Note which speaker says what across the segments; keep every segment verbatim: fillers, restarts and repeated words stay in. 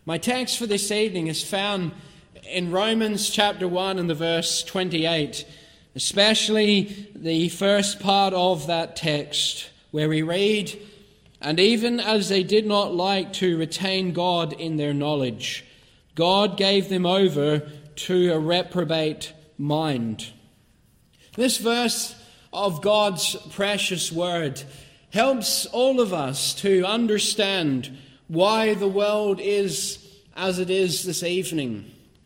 Speaker 1: My text for this evening is found in Romans chapter one and the verse twenty-eight, especially the first part of that text where we read, "And even as they did not like to retain God in their knowledge, God gave them over to a reprobate mind." This verse of God's precious word helps all of us to understand why the world is as it is this evening.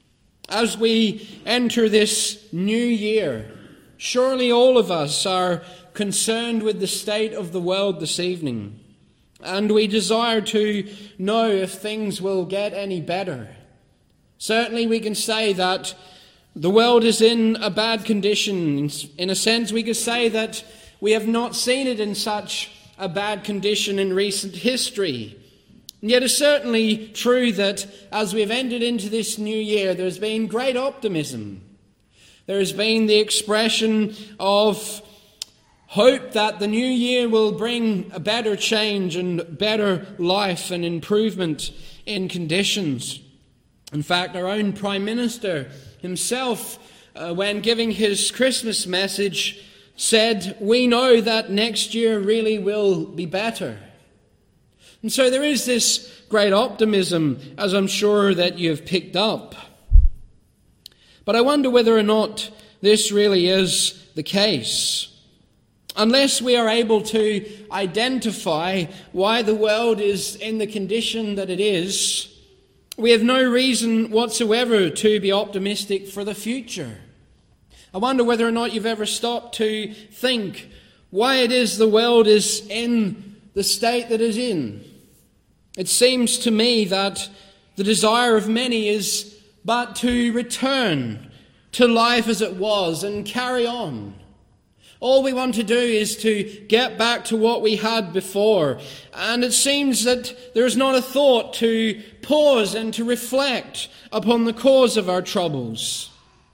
Speaker 1: As we enter this new year, surely all of us are concerned with the state of the world this evening, and we desire to know if things will get any better. Certainly we can say that the world is in a bad condition. In a sense, we could say that we have not seen it in such a bad condition in recent history. And yet it's certainly true that as we've entered into this new year, there's been great optimism. There has been the expression of hope that the new year will bring a better change and better life and improvement in conditions. In fact, our own Prime Minister himself, uh, when giving his Christmas message, said, "We know that next year really will be better." And so there is this great optimism, as I'm sure that you've picked up. But I wonder whether or not this really is the case. Unless we are able to identify why the world is in the condition that it is, we have no reason whatsoever to be optimistic for the future. I wonder whether or not you've ever stopped to think why it is the world is in the state that it is in. It seems to me that the desire of many is but to return to life as it was and carry on. All we want to do is to get back to what we had before. And it seems that there is not a thought to pause and to reflect upon the cause of our troubles.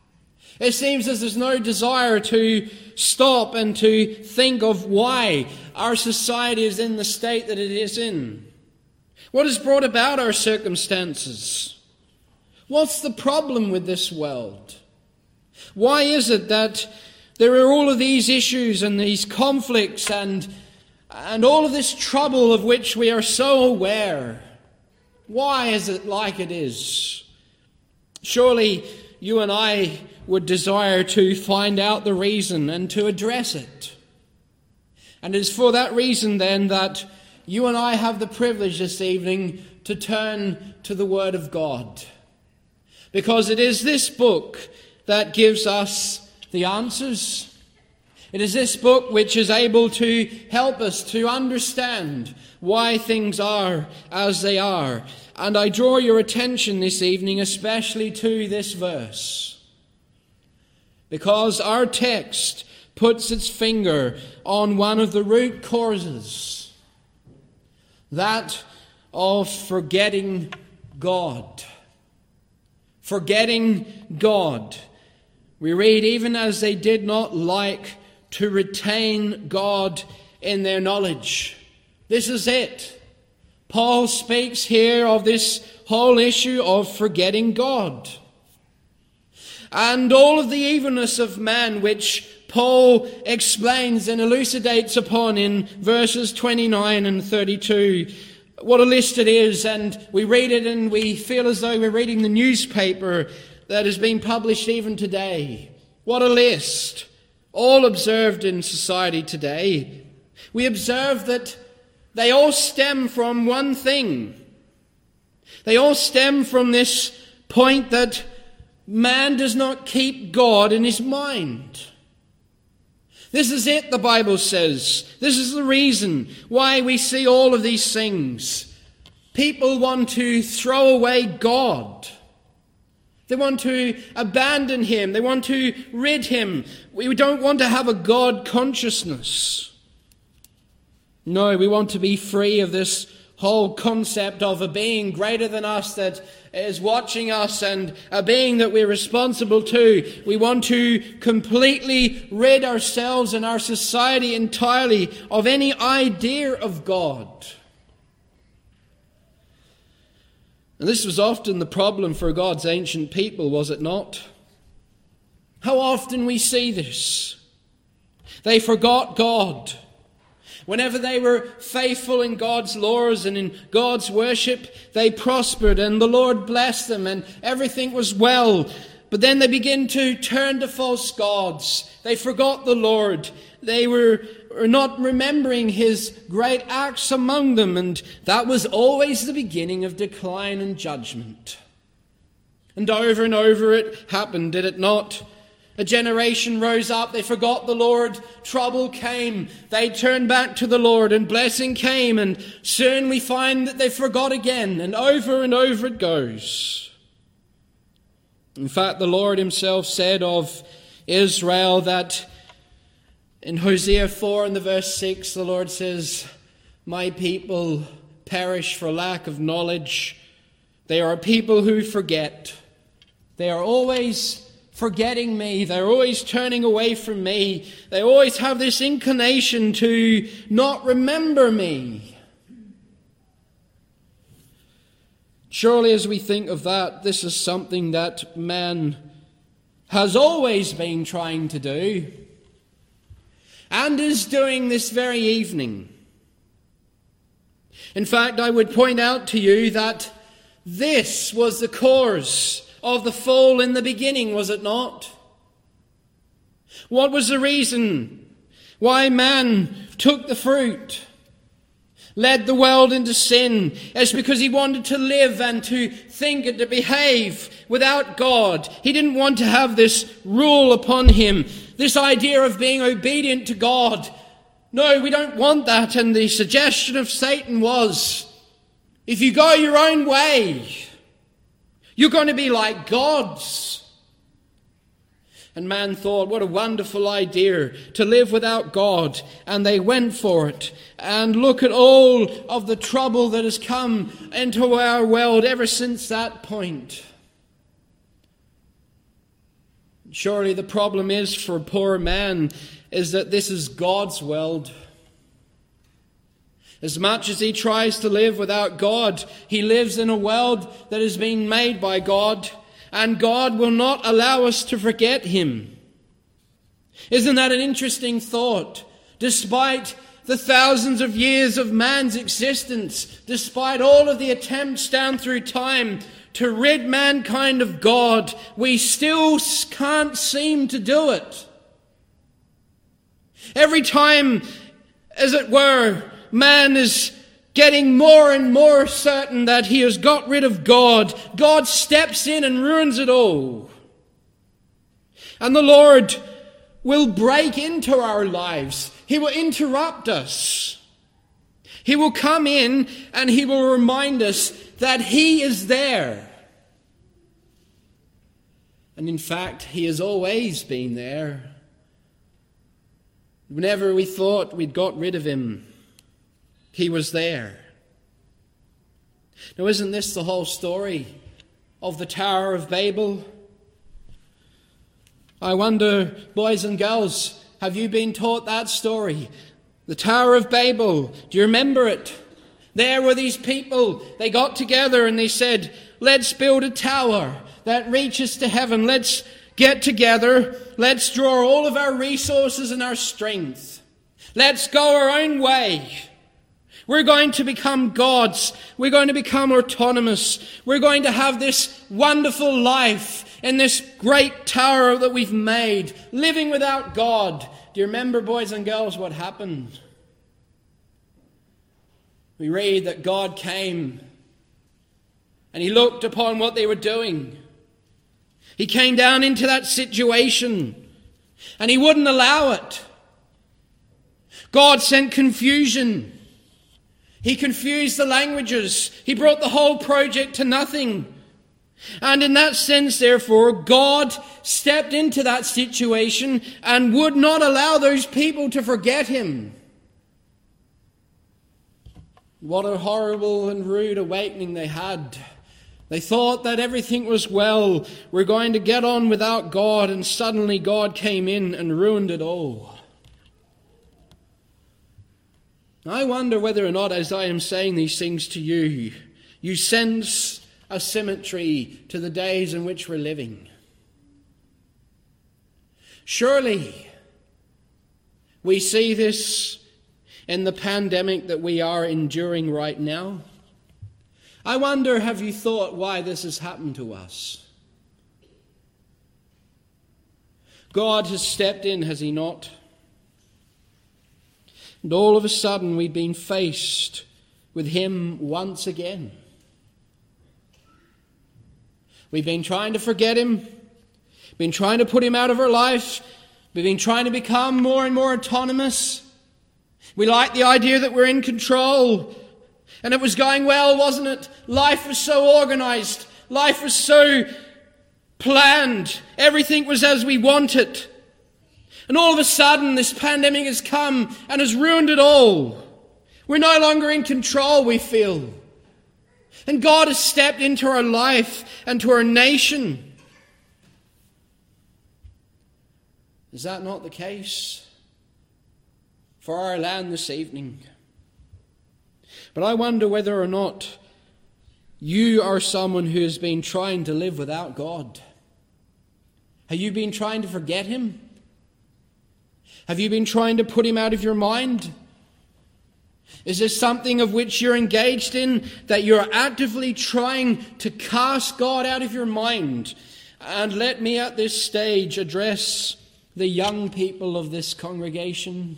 Speaker 1: It seems as there's no desire to stop and to think of why our society is in the state that it is in. What has brought about our circumstances? What's the problem with this world? Why is it that there are all of these issues and these conflicts and, and all of this trouble of which we are so aware? Why is it like it is? Surely you and I would desire to find out the reason and to address it. And it is for that reason then that you and I have the privilege this evening to turn to the Word of God. Because it is this book that gives us the answers. It is this book which is able to help us to understand why things are as they are. And I draw your attention this evening especially to this verse, because our text puts its finger on one of the root causes, that of forgetting God. Forgetting God. We read, even as they did not like to retain God in their knowledge. This is it. Paul speaks here of this whole issue of forgetting God. And all of the evilness of man, which Paul explains and elucidates upon in verses twenty-nine and thirty-two. What a list it is, and we read it and we feel as though we're reading the newspaper that has been published even today. What a list, all observed in society today. We observe that they all stem from one thing. They all stem from this point that man does not keep God in his mind. This is it, the Bible says. This is the reason why we see all of these things. People want to throw away God. They want to abandon Him. They want to rid Him. We don't want to have a God consciousness. No, we want to be free of this whole concept of a being greater than us that is watching us and a being that we're responsible to. We want to completely rid ourselves and our society entirely of any idea of God. And this was often the problem for God's ancient people, was it not? How often we see this. They forgot God. Whenever they were faithful in God's laws and in God's worship, they prospered and the Lord blessed them and everything was well. But then they began to turn to false gods. They forgot the Lord. They were not remembering His great acts among them, and that was always the beginning of decline and judgment. And over and over it happened, did it not? A generation rose up, they forgot the Lord, trouble came, they turned back to the Lord, and blessing came, and soon we find that they forgot again, and over and over it goes. In fact, the Lord Himself said of Israel that in Hosea four and the verse six, the Lord says, "My people perish for lack of knowledge. They are a people who forget. They are always forgetting me. They're always turning away from me. They always have this inclination to not remember me." Surely as we think of that, this is something that man has always been trying to do and is doing this very evening. In fact, I would point out to you that this was the cause of the fall in the beginning, was it not? What was the reason why man took the fruit, led the world into sin? It's because he wanted to live and to think and to behave without God. He didn't want to have this rule upon him, this idea of being obedient to God. No, we don't want that. And the suggestion of Satan was, if you go your own way, you're going to be like gods. And man thought, what a wonderful idea to live without God. And they went for it. And look at all of the trouble that has come into our world ever since that point. Surely the problem is for poor man is that this is God's world. As much as he tries to live without God, he lives in a world that has been made by God, and God will not allow us to forget Him. Isn't that an interesting thought? Despite the thousands of years of man's existence, despite all of the attempts down through time to rid mankind of God, we still can't seem to do it. Every time, as it were, man is getting more and more certain that he has got rid of God, God steps in and ruins it all. And the Lord will break into our lives. He will interrupt us. He will come in and He will remind us that He is there. And in fact, He has always been there. Whenever we thought we'd got rid of Him, He was there. Now, isn't this the whole story of the Tower of Babel? I wonder, boys and girls, have you been taught that story? The Tower of Babel, do you remember it? There were these people, they got together and they said, let's build a tower that reaches to heaven. Let's get together. Let's draw all of our resources and our strength. Let's go our own way. We're going to become gods. We're going to become autonomous. We're going to have this wonderful life in this great tower that we've made, living without God. Do you remember, boys and girls, what happened? We read that God came and He looked upon what they were doing. He came down into that situation and He wouldn't allow it. God sent confusion. He confused the languages. He brought the whole project to nothing. And in that sense, therefore, God stepped into that situation and would not allow those people to forget Him. What a horrible and rude awakening they had. They thought that everything was well. We're going to get on without God, and suddenly God came in and ruined it all. I wonder whether or not, as I am saying these things to you, you sense a symmetry to the days in which we're living. Surely we see this in the pandemic that we are enduring right now. I wonder, have you thought why this has happened to us? God has stepped in, has he not? And all of a sudden we've been faced with him once again. We've been trying to forget him, been trying to put him out of our life, we've been trying to become more and more autonomous. We like the idea that we're in control. And it was going well, wasn't it? Life was so organized. Life was so planned. Everything was as we wanted. And all of a sudden, this pandemic has come and has ruined it all. We're no longer in control, we feel. And God has stepped into our life and to our nation. Is that not the case for our land this evening? But I wonder whether or not you are someone who has been trying to live without God. Have you been trying to forget him? Have you been trying to put him out of your mind? Is there something of which you're engaged in that you're actively trying to cast God out of your mind? And let me at this stage address the young people of this congregation.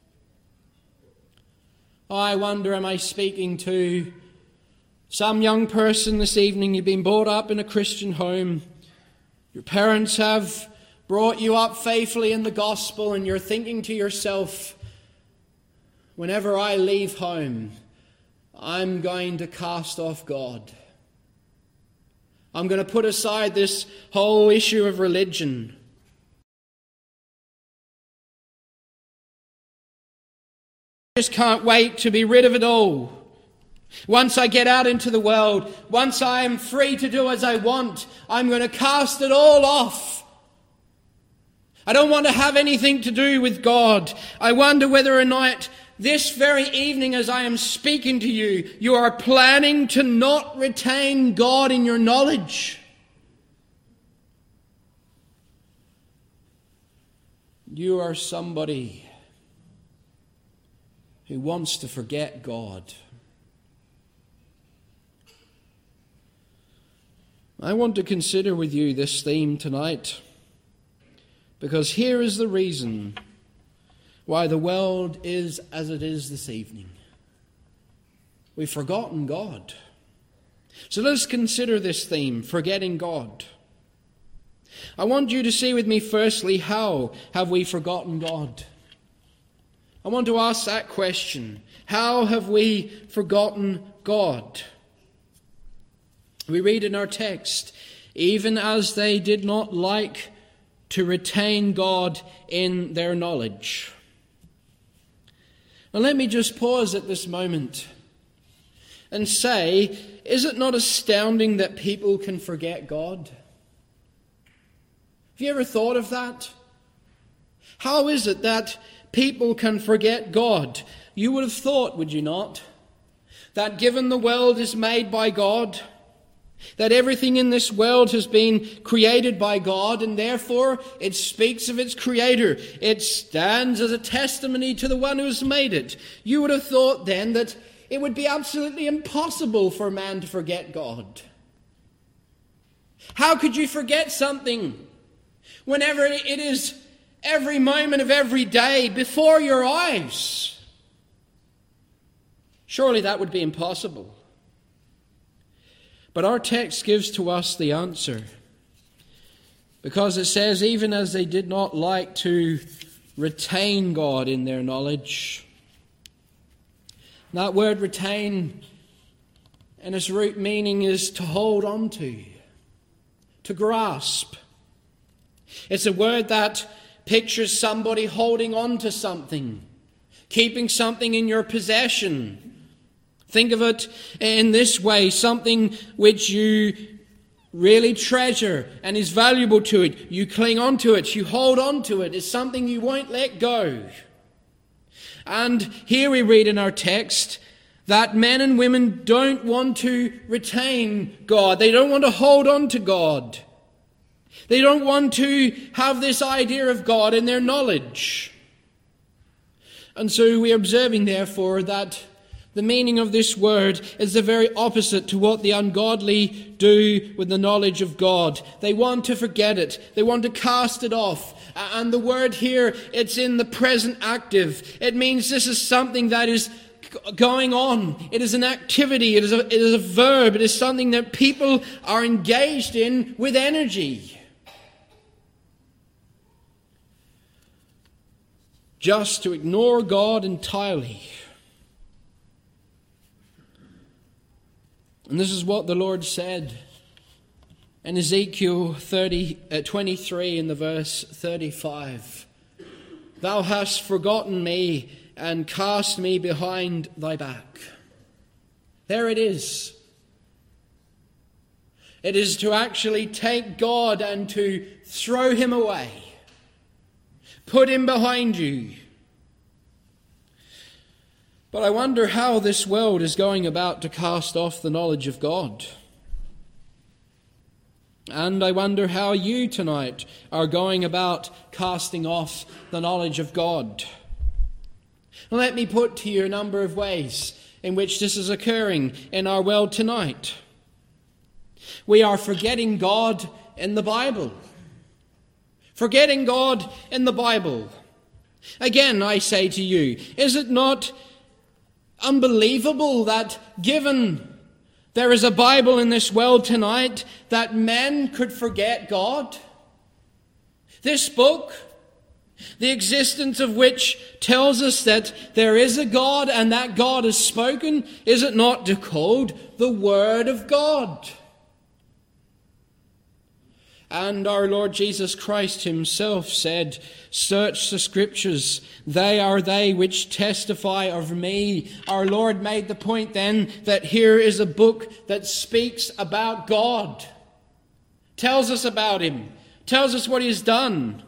Speaker 1: I wonder, am I speaking to some young person this evening? You've been brought up in a Christian home. Your parents have brought you up faithfully in the gospel, and you're thinking to yourself, whenever I leave home, I'm going to cast off God. I'm going to put aside this whole issue of religion. I just can't wait to be rid of it all. Once I get out into the world, once I am free to do as I want, I'm going to cast it all off. I don't want to have anything to do with God. I wonder whether or not this very evening as I am speaking to you, you are planning to not retain God in your knowledge. You are somebody who wants to forget God. I want to consider with you this theme tonight, because here is the reason why the world is as it is this evening. We've forgotten God. So let's consider this theme, forgetting God. I want you to see with me firstly, how have we forgotten God? I want to ask that question. How have we forgotten God? We read in our text, even as they did not like to retain God in their knowledge. Now let me just pause at this moment and say, is it not astounding that people can forget God? Have you ever thought of that? How is it that people can forget God? You would have thought, would you not, that given the world is made by God, that everything in this world has been created by God, and therefore it speaks of its creator. It stands as a testimony to the one who has made it. You would have thought then that it would be absolutely impossible for man to forget God. How could you forget something whenever it is every moment of every day before your eyes? Surely that would be impossible. But our text gives to us the answer, because it says, even as they did not like to retain God in their knowledge. That word retain, in its root meaning, is to hold on to, to grasp. It's a word that pictures somebody holding on to something, keeping something in your possession. Think of it in this way, something which you really treasure and is valuable to it. You cling on to it, you hold on to it. It's something you won't let go. And here we read in our text that men and women don't want to retain God. They don't want to hold on to God. They don't want to have this idea of God in their knowledge. And so we are observing, therefore, that the meaning of this word is the very opposite to what the ungodly do with the knowledge of God. They want to forget it. They want to cast it off. And the word here, it's in the present active. It means this is something that is going on. It is an activity. It is a, it is a verb. It is something that people are engaged in with energy. Just to ignore God entirely. And this is what the Lord said in Ezekiel thirty, uh, twenty-three in the verse thirty-five. Thou hast forgotten me and cast me behind thy back. There it is. It is to actually take God and to throw him away. Put him behind you. But I wonder how this world is going about to cast off the knowledge of God. And I wonder how you tonight are going about casting off the knowledge of God. Let me put to you a number of ways in which this is occurring in our world tonight. We are forgetting God in the Bible. Forgetting God in the Bible. Again, I say to you, is it not unbelievable that given there is a Bible in this world tonight, that men could forget God? This book, the existence of which tells us that there is a God and that God has spoken, is it not called the Word of God? And our Lord Jesus Christ himself said, search the Scriptures, they are they which testify of me. Our Lord made the point then that here is a book that speaks about God, tells us about him, tells us what he has done.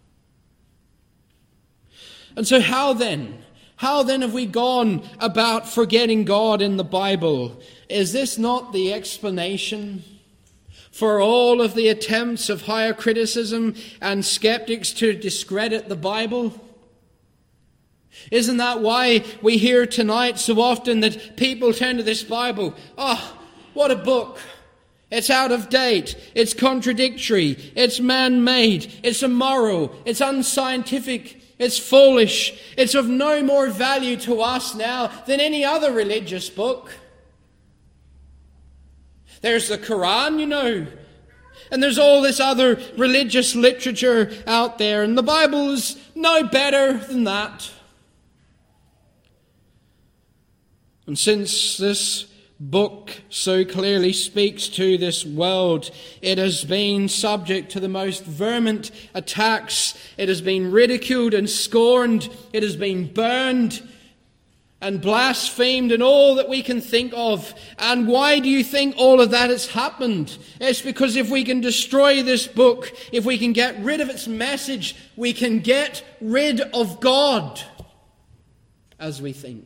Speaker 1: And so how then? How then have we gone about forgetting God in the Bible? Is this not the explanation for all of the attempts of higher criticism and skeptics to discredit the Bible? Isn't that why we hear tonight so often that people turn to this Bible? Oh, what a book. It's out of date. It's contradictory. It's man-made. It's immoral. It's unscientific. It's foolish. It's of no more value to us now than any other religious book. There's the Quran, you know, and there's all this other religious literature out there, and the Bible is no better than that. And since this book so clearly speaks to this world, it has been subject to the most vehement attacks. It has been ridiculed and scorned. It has been burned and blasphemed and all that we can think of. And why do you think all of that has happened? It's because if we can destroy this book, if we can get rid of its message, we can get rid of God, as we think.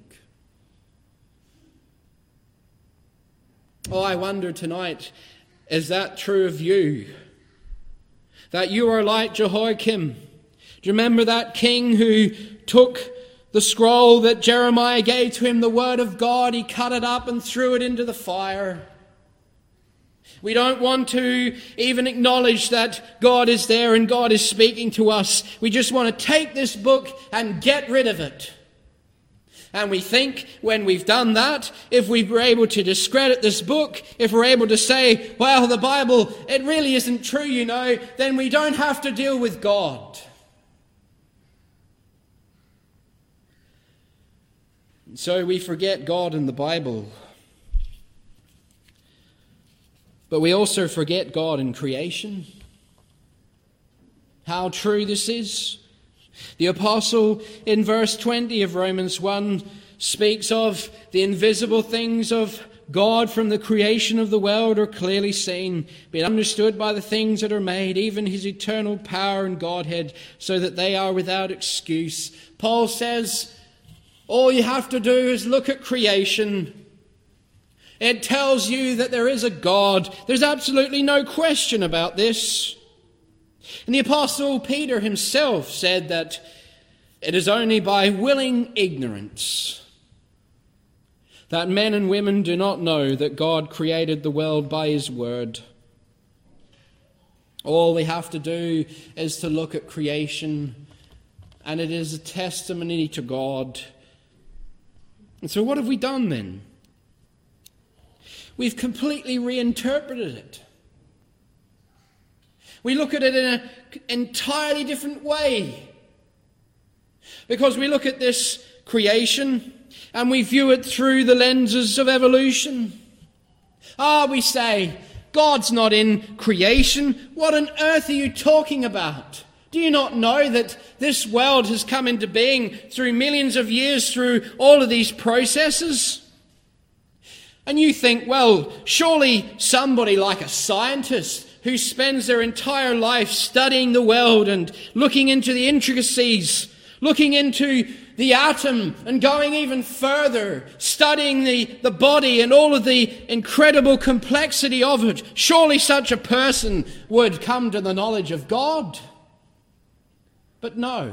Speaker 1: Oh, I wonder tonight, is that true of you? That you are like Jehoiakim? Do you remember that king who took the scroll that Jeremiah gave to him, the word of God? He cut it up and threw it into the fire. We don't want to even acknowledge that God is there and God is speaking to us. We just want to take this book and get rid of it. And we think when we've done that, if we were able to discredit this book, if we're able to say, well, the Bible, it really isn't true, you know, then we don't have to deal with God. So we forget God in the Bible. But we also forget God in creation. How true this is. The apostle in verse twenty of Romans one speaks of the invisible things of God from the creation of the world are clearly seen, being understood by the things that are made, even his eternal power and Godhead, so that they are without excuse. Paul says, All you have to do is look at creation. It tells you that there is a God. There's absolutely no question about this. And the Apostle Peter himself said that it is only by willing ignorance that men and women do not know that God created the world by his word. All we have to do is to look at creation, and it is a testimony to God. And so what have we done then? We've completely reinterpreted it. We look at it in an entirely different way. Because we look at this creation and we view it through the lenses of evolution. Ah, we say, God's not in creation. What on earth are you talking about? Do you not know that this world has come into being through millions of years, through all of these processes? And you think, well, surely somebody like a scientist who spends their entire life studying the world and looking into the intricacies, looking into the atom and going even further, studying the, the body and all of the incredible complexity of it, surely such a person would come to the knowledge of God. But no.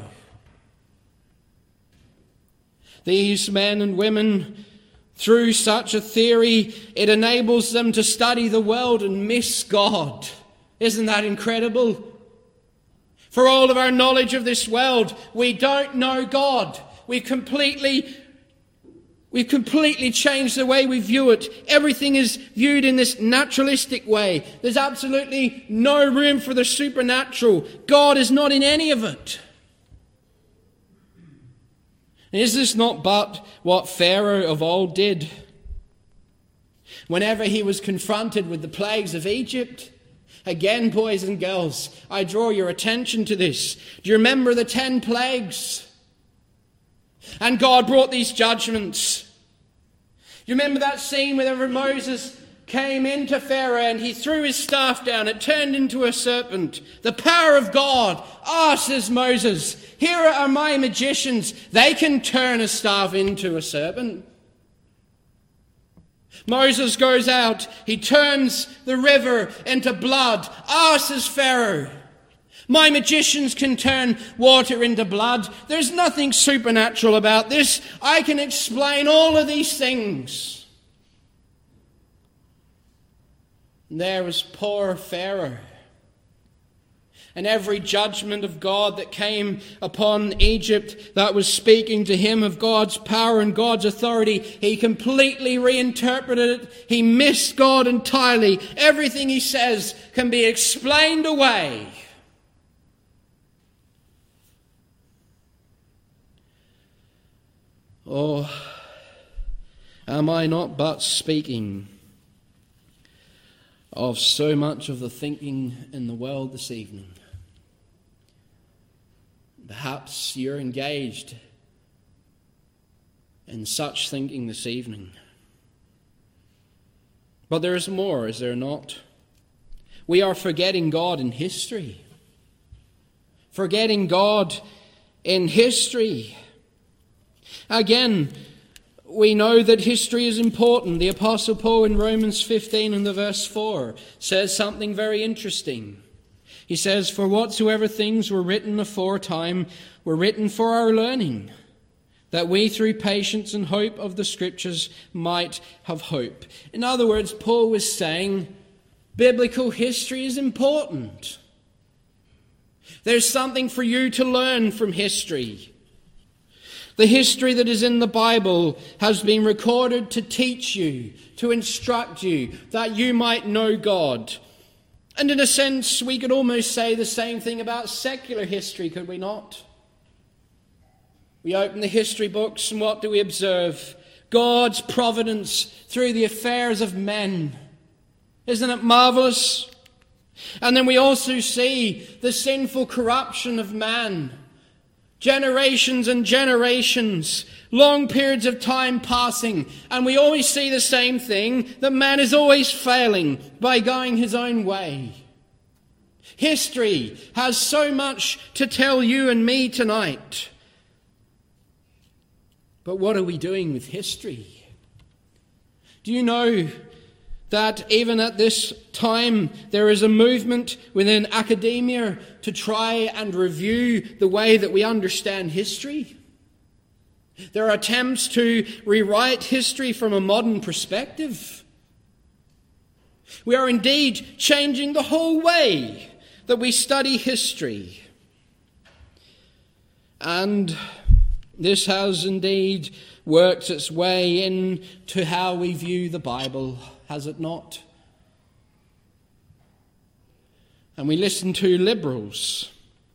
Speaker 1: These men and women, through such a theory, it enables them to study the world and miss God. Isn't that incredible? For all of our knowledge of this world, we don't know God. We completely, we've completely changed the way we view it. Everything is viewed in this naturalistic way. There's absolutely no room for the supernatural. God is not in any of it. Is this not but what Pharaoh of old did? Whenever he was confronted with the plagues of Egypt, again, boys and girls, I draw your attention to this. Do you remember the ten plagues? And God brought these judgments. Do you remember that scene whenever Moses came into Pharaoh and he threw his staff down, it turned into a serpent? The power of God. Ah, says Moses, here are my magicians. They can turn a staff into a serpent. Moses goes out. He turns the river into blood. Ah, says Pharaoh, my magicians can turn water into blood. There's nothing supernatural about this. I can explain all of these things. And there was poor Pharaoh. And every judgment of God that came upon Egypt that was speaking to him of God's power and God's authority, he completely reinterpreted it. He missed God entirely. Everything he says can be explained away. Oh, am I not but speaking of so much of the thinking in the world this evening? Perhaps you're engaged in such thinking this evening. But there is more, is there not? We are forgetting God in history. Forgetting God in history. Again, we know that history is important. The Apostle Paul in Romans fifteen and the verse four says something very interesting. He says, for whatsoever things were written aforetime were written for our learning, that we through patience and hope of the Scriptures might have hope. In other words, Paul was saying biblical history is important. There's something for you to learn from history. The history that is in the Bible has been recorded to teach you, to instruct you, that you might know God. And in a sense, we could almost say the same thing about secular history, could we not? We open the history books and what do we observe? God's providence through the affairs of men. Isn't it marvelous? And then we also see the sinful corruption of man. Generations and generations, long periods of time passing, and we always see the same thing, that man is always failing by going his own way. History has so much to tell you and me tonight. But what are we doing with history? Do you know that even at this time there is a movement within academia to try and review the way that we understand history? There are attempts to rewrite history from a modern perspective. We are indeed changing the whole way that we study history. And this has indeed worked its way into how we view the Bible, has it not? And we listen to liberals,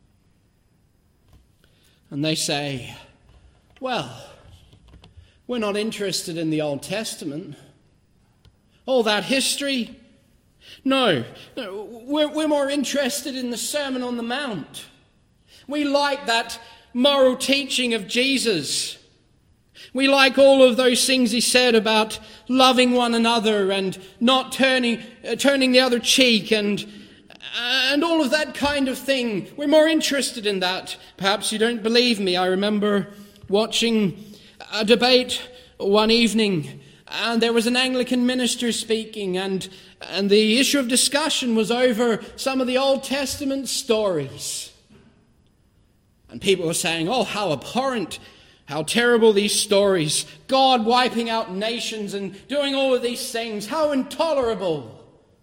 Speaker 1: and they say, well, we're not interested in the Old Testament. All that history? No, no we're, we're more interested in the Sermon on the Mount. We like that moral teaching of Jesus. We like all of those things he said about loving one another and not turning uh, turning the other cheek and and all of that kind of thing. We're more interested in that. Perhaps you don't believe me. I remember watching a debate one evening, and there was an Anglican minister speaking, and and the issue of discussion was over some of the Old Testament stories. And people were saying, oh, how abhorrent, how terrible these stories. God wiping out nations and doing all of these things. How intolerable.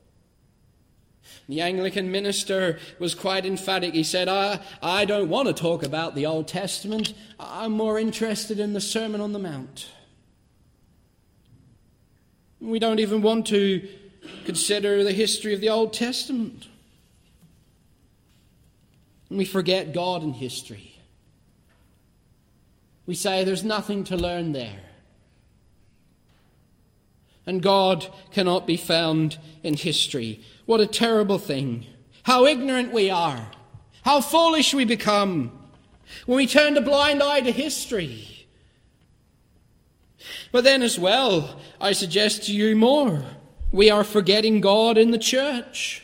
Speaker 1: The Anglican minister was quite emphatic. He said, I, I don't want to talk about the Old Testament. I'm more interested in the Sermon on the Mount. We don't even want to consider the history of the Old Testament. We forget God in history. We say there's nothing to learn there. And God cannot be found in history. What a terrible thing. How ignorant we are. How foolish we become when we turn a blind eye to history. But then as well, I suggest to you more. We are forgetting God in the church.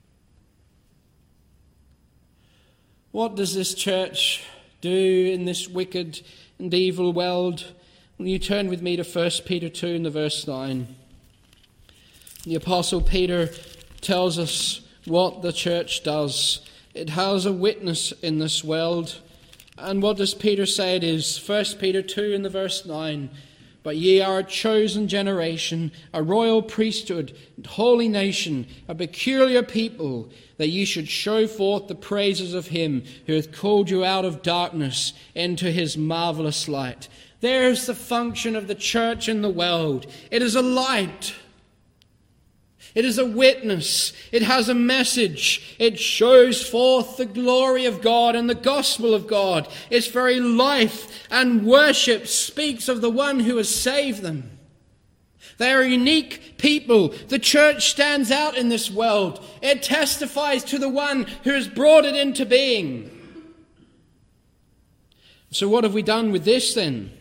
Speaker 1: What does this church do in this wicked and evil world? Will you turn with me to First Peter two in the verse nine. The Apostle Peter tells us what the church does. It has a witness in this world. And what does Peter say it is? First Peter two in the verse nine. But ye are a chosen generation, a royal priesthood, and holy nation, a peculiar people, that ye should show forth the praises of him who hath called you out of darkness into his marvelous light. There's the function of the church in the world. It is a light. It is a witness. It has a message. It shows forth the glory of God and the gospel of God. Its very life and worship speaks of the one who has saved them. They are a unique people. The church stands out in this world. It testifies to the one who has brought it into being. So what have we done with this then?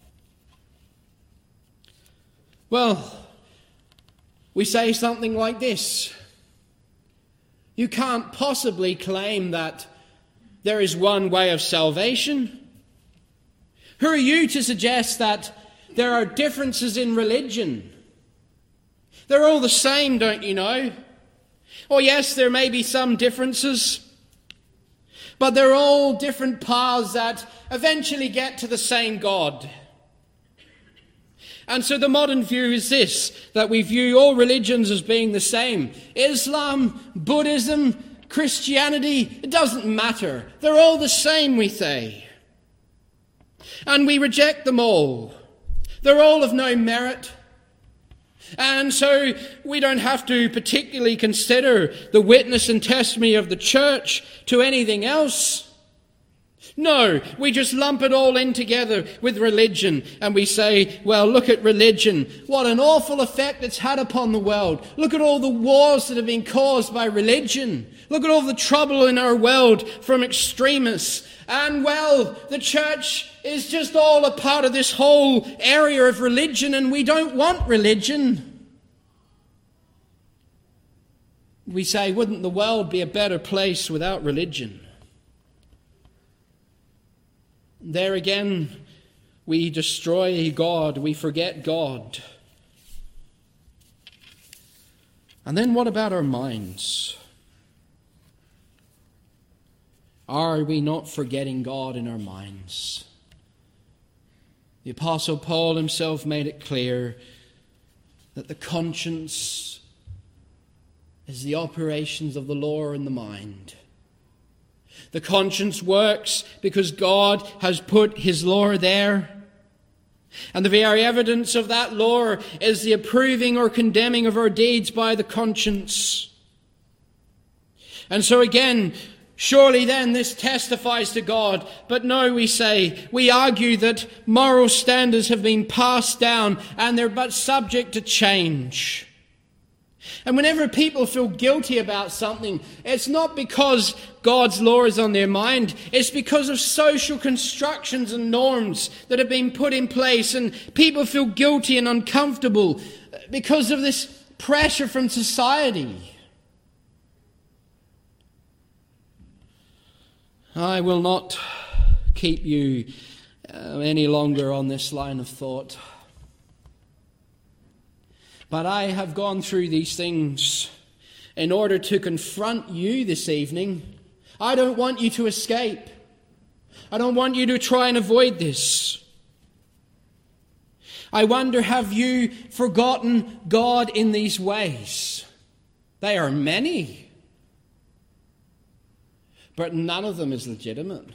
Speaker 1: Well, we say something like this. You can't possibly claim that there is one way of salvation. Who are you to suggest that there are differences in religion? They're all the same, don't you know? Or yes, there may be some differences, but they're all different paths that eventually get to the same God. And so the modern view is this, that we view all religions as being the same. Islam, Buddhism, Christianity, it doesn't matter. They're all the same, we say. And we reject them all. They're all of no merit. And so we don't have to particularly consider the witness and testimony of the church to anything else. No, we just lump it all in together with religion and we say, well, look at religion. What an awful effect it's had upon the world. Look at all the wars that have been caused by religion. Look at all the trouble in our world from extremists. And well, the church is just all a part of this whole area of religion and we don't want religion. We say, wouldn't the world be a better place without religion? There again, we destroy God, we forget God. And then what about our minds? Are we not forgetting God in our minds? The Apostle Paul himself made it clear that the conscience is the operations of the law in the mind. The conscience works because God has put his law there. And the very evidence of that law is the approving or condemning of our deeds by the conscience. And so again, surely then this testifies to God. But no, we say, we argue that moral standards have been passed down and they're but subject to change. And whenever people feel guilty about something, it's not because God's law is on their mind. It's because of social constructions and norms that have been put in place. And people feel guilty and uncomfortable because of this pressure from society. I will not keep you uh, any longer on this line of thought. But I have gone through these things in order to confront you this evening. I don't want you to escape. I don't want you to try and avoid this. I wonder, have you forgotten God in these ways? They are many, but none of them is legitimate.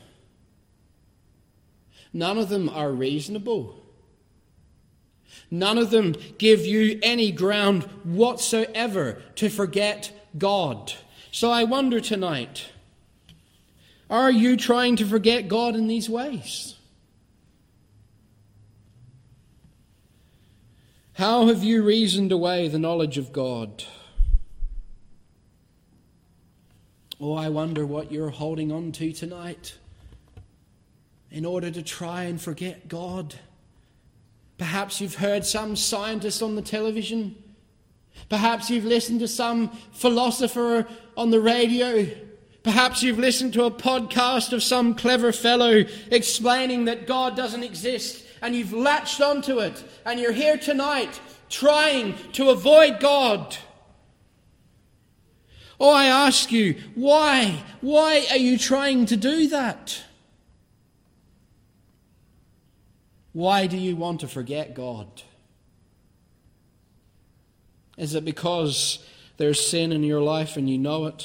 Speaker 1: None of them are reasonable. None of them give you any ground whatsoever to forget God. So I wonder tonight, are you trying to forget God in these ways? How have you reasoned away the knowledge of God? Oh, I wonder what you're holding on to tonight in order to try and forget God. Perhaps you've heard some scientist on the television. Perhaps you've listened to some philosopher on the radio. Perhaps you've listened to a podcast of some clever fellow explaining that God doesn't exist, and you've latched onto it, and you're here tonight trying to avoid God. Oh, I ask you, why? Why are you trying to do that? Why do you want to forget God? Is it because there's sin in your life and you know it?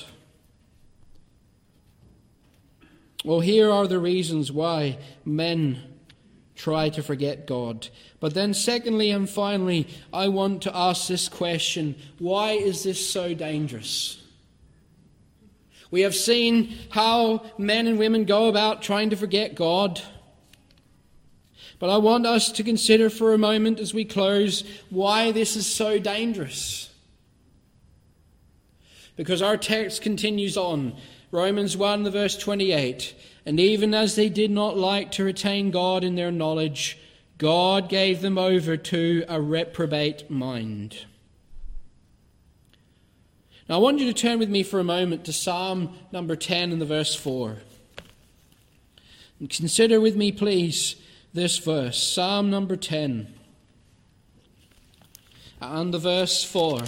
Speaker 1: Well, here are the reasons why men try to forget God. But then secondly and finally, I want to ask this question: why is this so dangerous? We have seen how men and women go about trying to forget God. But I want us to consider for a moment as we close why this is so dangerous. Because our text continues on. Romans one, the verse twenty-eight. And even as they did not like to retain God in their knowledge, God gave them over to a reprobate mind. Now I want you to turn with me for a moment to Psalm number ten and the verse four. And consider with me, please, this verse, Psalm number ten, and the verse four.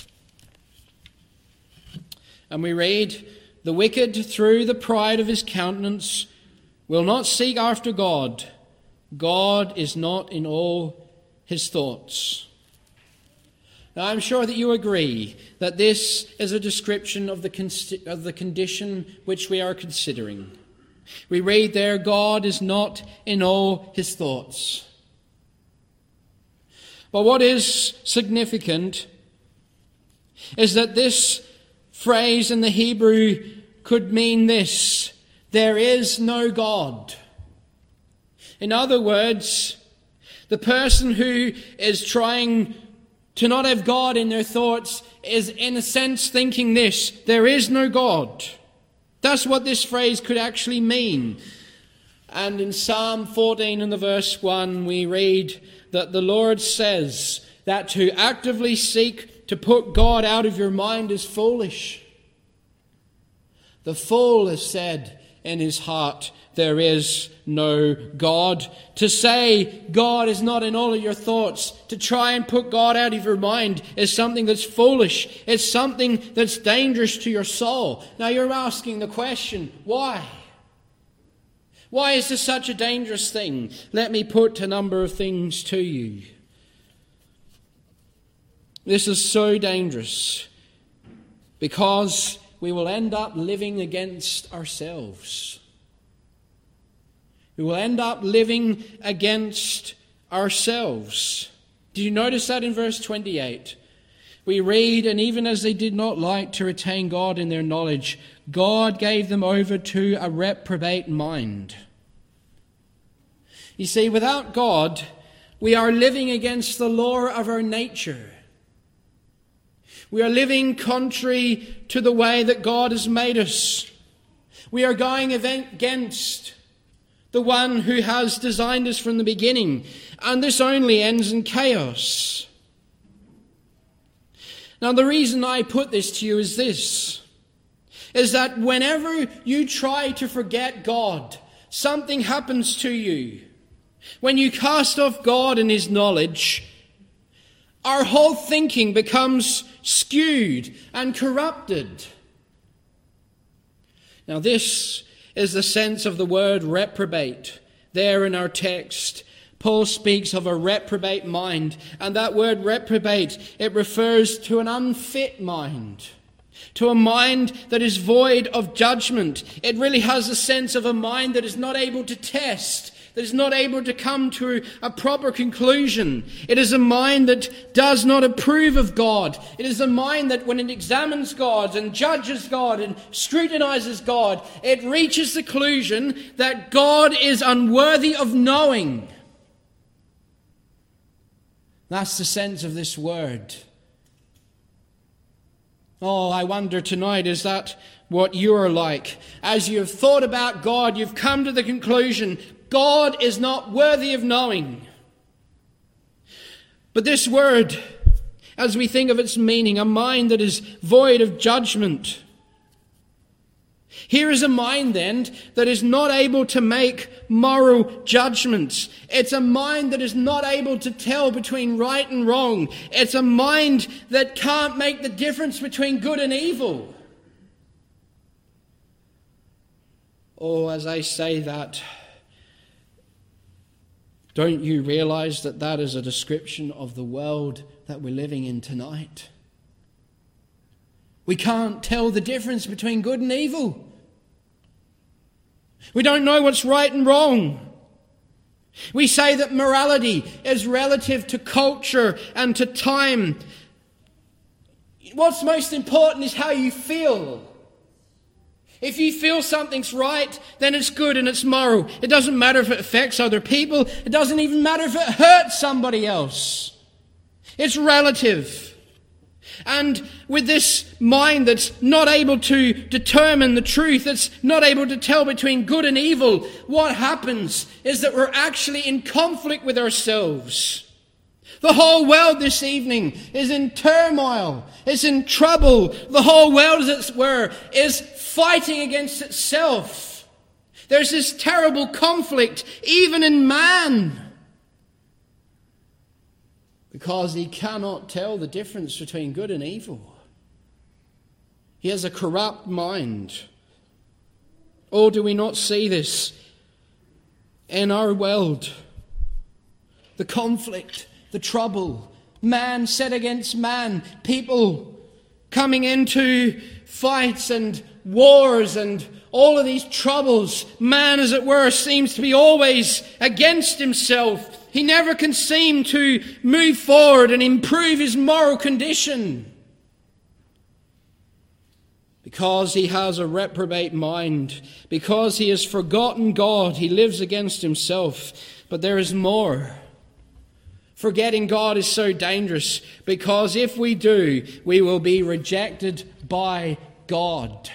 Speaker 1: And we read, "The wicked, through the pride of his countenance, will not seek after God. God is not in all his thoughts." Now I'm sure that you agree that this is a description of the, consti- of the condition which we are considering. We read there, God is not in all his thoughts. But what is significant is that this phrase in the Hebrew could mean this: there is no God. In other words, the person who is trying to not have God in their thoughts is in a sense thinking this: there is no God. That's what this phrase could actually mean. And in Psalm fourteen and the verse one, we read that the Lord says that to actively seek to put God out of your mind is foolish. The fool has said in his heart, there is no God. To say God is not in all of your thoughts, to try and put God out of your mind, is something that's foolish. It's something that's dangerous to your soul. Now you're asking the question, why? Why is this such a dangerous thing? Let me put a number of things to you. This is so dangerous because we will end up living against ourselves. We will end up living against ourselves. Did you notice that in verse twenty-eight? We read, and even as they did not like to retain God in their knowledge, God gave them over to a reprobate mind. You see, without God, we are living against the law of our nature. We are living contrary to the way that God has made us. We are going against the one who has designed us from the beginning. And this only ends in chaos. Now, the reason I put this to you is this, is that whenever you try to forget God, something happens to you. When you cast off God and His knowledge, our whole thinking becomes skewed and corrupted. Now, this is the sense of the word reprobate. There in our text, Paul speaks of a reprobate mind. And that word reprobate, it refers to an unfit mind, to a mind that is void of judgment. It really has a sense of a mind that is not able to test, that is not able to come to a proper conclusion. It is a mind that does not approve of God. It is a mind that when it examines God and judges God and scrutinizes God, it reaches the conclusion that God is unworthy of knowing. That's the sense of this word. Oh, I wonder tonight, is that what you are like? As you have thought about God, you've come to the conclusion, God is not worthy of knowing. But this word, as we think of its meaning, a mind that is void of judgment. Here is a mind then that is not able to make moral judgments. It's a mind that is not able to tell between right and wrong. It's a mind that can't make the difference between good and evil. Oh, as I say that, don't you realize that that is a description of the world that we're living in tonight? We can't tell the difference between good and evil. We don't know what's right and wrong. We say that morality is relative to culture and to time. What's most important is how you feel. If you feel something's right, then it's good and it's moral. It doesn't matter if it affects other people. It doesn't even matter if it hurts somebody else. It's relative. And with this mind that's not able to determine the truth, that's not able to tell between good and evil, what happens is that we're actually in conflict with ourselves. The whole world this evening is in turmoil. It's in trouble. The whole world, as it were, is fighting against itself. There's this terrible conflict, even in man, because he cannot tell the difference between good and evil. He has a corrupt mind. Or do we not see this in our world? The conflict, the trouble, man set against man, people coming into fights and wars and all of these troubles. Man, as it were, seems to be always against himself. He never can seem to move forward and improve his moral condition, because he has a reprobate mind, because he has forgotten God. He lives against himself. But there is more. Forgetting God is so dangerous, because if we do, we will be rejected by God.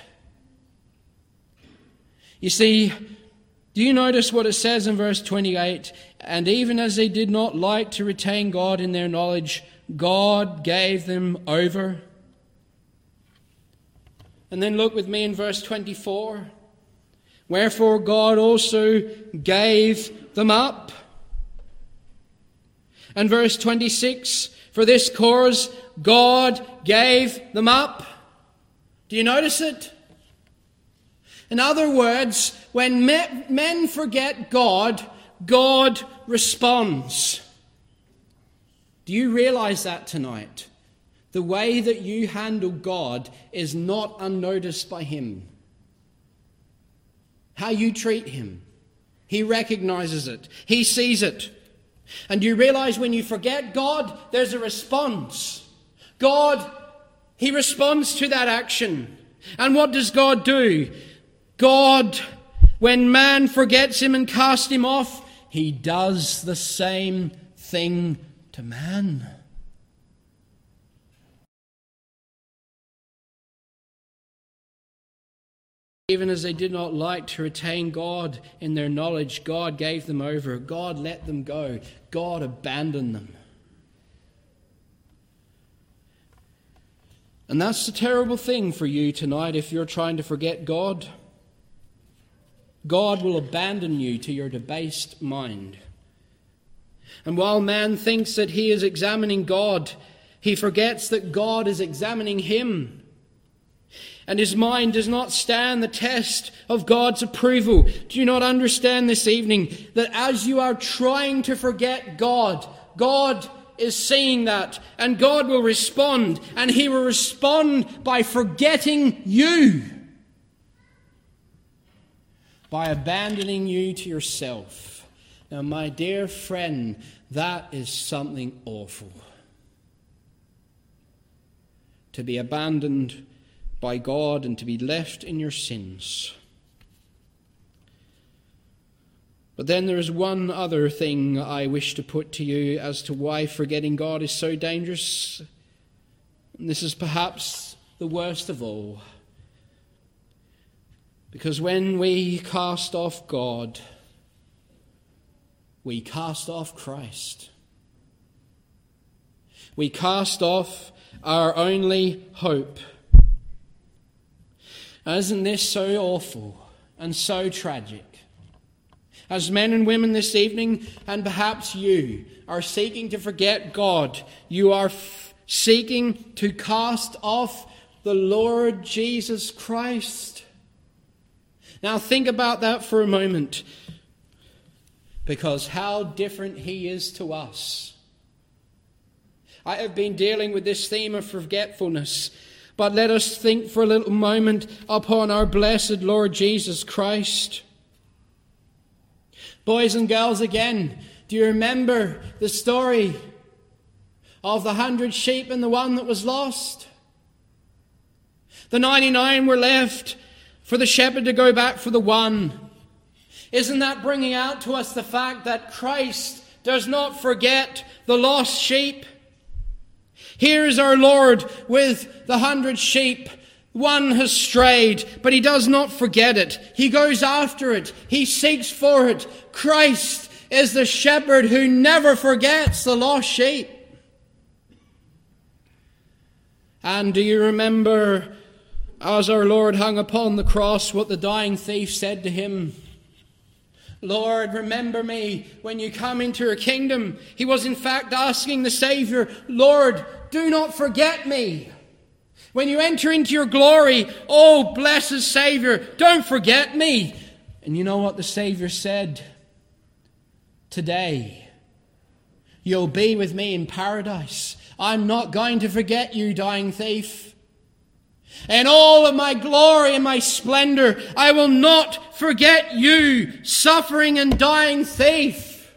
Speaker 1: You see, do you notice what it says in verse twenty-eight? And even as they did not like to retain God in their knowledge, God gave them over. And then look with me in verse twenty-four. wherefore God also gave them up. And verse twenty-six, for this cause God gave them up. Do you notice it? In other words, when men forget God, God responds. Do you realize that tonight? The way that you handle God is not unnoticed by Him. How you treat Him, He recognizes it. He sees it. And you realize when you forget God, there's a response. God, He responds to that action. And what does God do? God, when man forgets Him and casts him off, He does the same thing to man. Even as they did not like to retain God in their knowledge, God gave them over. God let them go. God abandoned them. And that's the terrible thing for you tonight if you're trying to forget God. God will abandon you to your debased mind. And while man thinks that he is examining God, he forgets that God is examining him. And his mind does not stand the test of God's approval. Do you not understand this evening that as you are trying to forget God, God is seeing that, and God will respond, and He will respond by forgetting you, by abandoning you to yourself. Now, my dear friend, that is something awful. To be abandoned by God and to be left in your sins. But then there is one other thing I wish to put to you as to why forgetting God is so dangerous. And this is perhaps the worst of all. Because when we cast off God, we cast off Christ. We cast off our only hope. Isn't this so awful and so tragic? As men and women this evening, and perhaps you, are seeking to forget God, you are f- seeking to cast off the Lord Jesus Christ. Now think about that for a moment, because how different He is to us. I have been dealing with this theme of forgetfulness, but let us think for a little moment upon our blessed Lord Jesus Christ. Boys and girls, again, do you remember the story of the hundred sheep and the one that was lost? The ninety-nine were left for the shepherd to go back for the one. Isn't that bringing out to us the fact that Christ does not forget the lost sheep? Here is our Lord with the hundred sheep. One has strayed, but He does not forget it. He goes after it. He seeks for it. Christ is the shepherd who never forgets the lost sheep. And do you remember, as our Lord hung upon the cross, what the dying thief said to Him? Lord, remember me when you come into your kingdom. He was in fact asking the Saviour, Lord, do not forget me. When you enter into your glory, oh, blessed Saviour, don't forget me. And you know what the Saviour said? Today, you'll be with me in paradise. I'm not going to forget you, dying thief. In all of my glory and my splendour, I will not forget you, suffering and dying thief.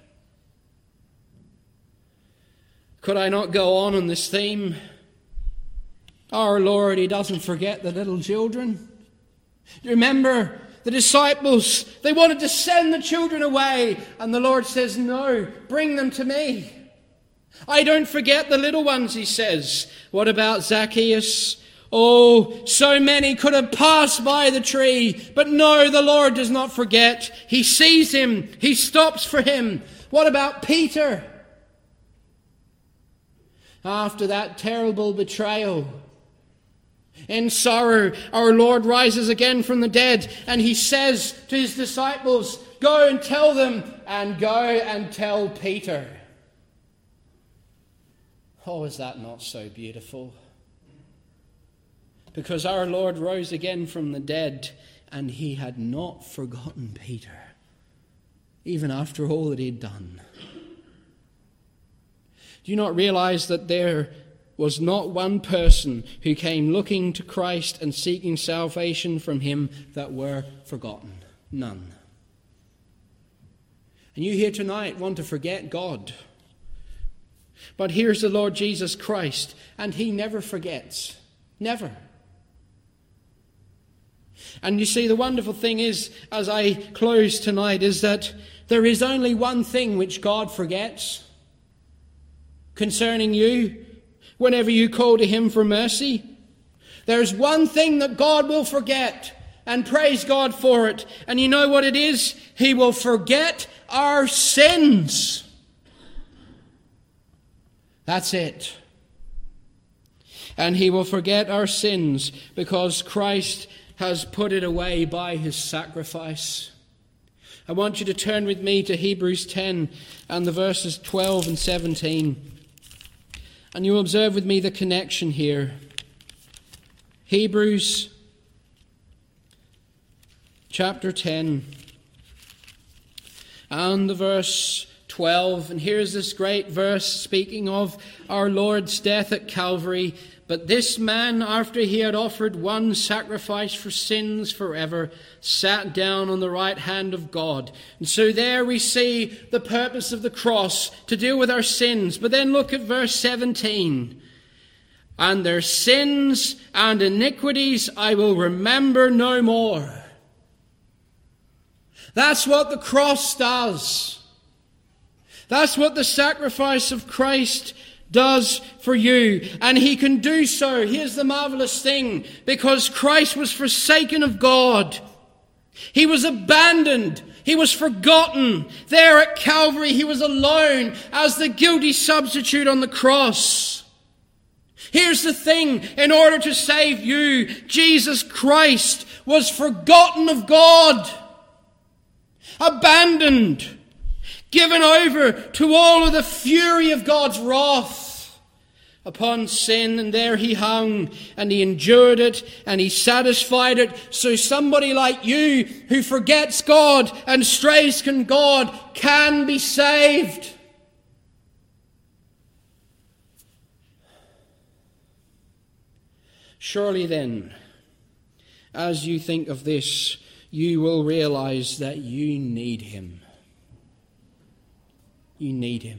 Speaker 1: Could I not go on on this theme? Our Lord, He doesn't forget the little children. Remember the disciples, they wanted to send the children away, and the Lord says, no, bring them to me. I don't forget the little ones, He says. What about Zacchaeus? Oh, so many could have passed by the tree, but no, the Lord does not forget. He sees him. He stops for him. What about Peter? After that terrible betrayal, In sorrow, our Lord rises again from the dead, and he says to his disciples, "Go and tell them," and go and tell Peter. Oh, is that not so beautiful? Because our Lord rose again from the dead, and he had not forgotten Peter, even after all that he'd done. Do you not realize that there was not one person who came looking to Christ and seeking salvation from him that were forgotten? None. And you here tonight want to forget God. But here's the Lord Jesus Christ, and he never forgets. Never. And you see, the wonderful thing is, as I close tonight, is that there is only one thing which God forgets concerning you whenever you call to him for mercy. There's one thing that God will forget, and praise God for it. And you know what it is? He will forget our sins. That's it. And he will forget our sins because Christ has put it away by his sacrifice. I want you to turn with me to Hebrews ten and the verses twelve and seventeen. And you'll observe with me the connection here. Hebrews chapter ten and the verse twelve. And here's this great verse speaking of our Lord's death at Calvary. But this man, after he had offered one sacrifice for sins forever, sat down on the right hand of God. And so there we see the purpose of the cross, to deal with our sins. But then look at verse seventeen. And their sins and iniquities I will remember no more. That's what the cross does. That's what the sacrifice of Christ does for you. And he can do so, here's the marvelous thing, because Christ was forsaken of God. He was abandoned. He was forgotten. There at Calvary, he was alone as the guilty substitute on the cross. Here's the thing, in order to save you, Jesus Christ was forgotten of God, abandoned, given over to all of the fury of God's wrath upon sin. And there he hung, and he endured it, and he satisfied it. So somebody like you who forgets God and strays from God can be saved. Surely then, as you think of this, you will realize that you need him. You need him.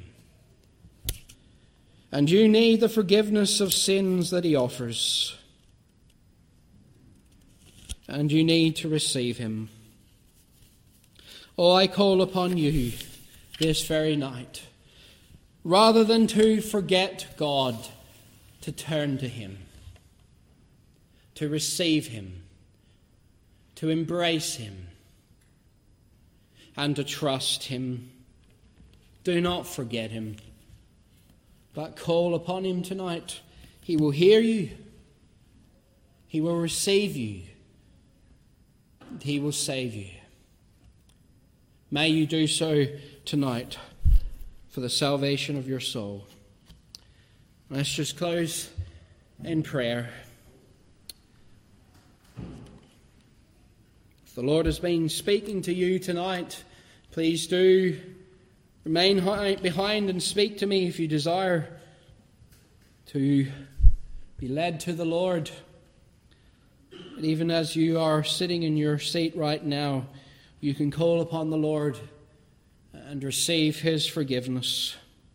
Speaker 1: And you need the forgiveness of sins that he offers. And you need to receive him. Oh, I call upon you this very night, rather than to forget God, to turn to him, to receive him, to embrace him, and to trust him. Do not forget him, but call upon him tonight. He will hear you. He will receive you. And he will save you. May you do so tonight for the salvation of your soul. Let's just close in prayer. If the Lord has been speaking to you tonight, please do remain behind and speak to me if you desire to be led to the Lord. And even as you are sitting in your seat right now, you can call upon the Lord and receive his forgiveness.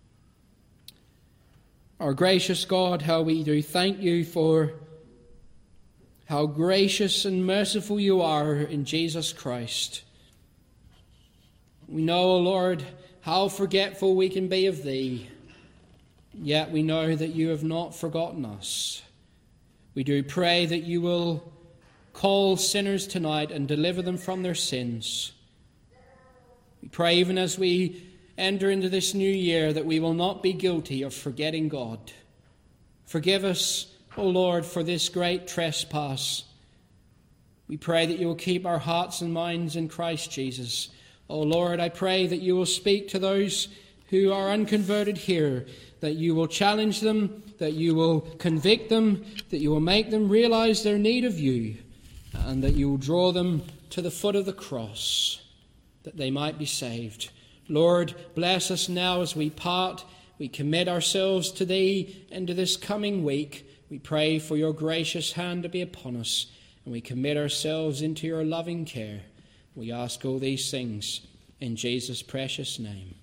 Speaker 1: Our gracious God, how we do thank you for how gracious and merciful you are in Jesus Christ. We know, O Lord, how forgetful we can be of thee, yet we know that you have not forgotten us. We do pray that you will call sinners tonight and deliver them from their sins. We pray even as we enter into this new year that we will not be guilty of forgetting God. Forgive us, O Lord, for this great trespass. We pray that you will keep our hearts and minds in Christ Jesus. O Lord, I pray that you will speak to those who are unconverted here, that you will challenge them, that you will convict them, that you will make them realize their need of you, and that you will draw them to the foot of the cross, that they might be saved. Lord, bless us now as we part. We commit ourselves to thee into this coming week. We pray for your gracious hand to be upon us, and we commit ourselves into your loving care. We ask all these things in Jesus' precious name.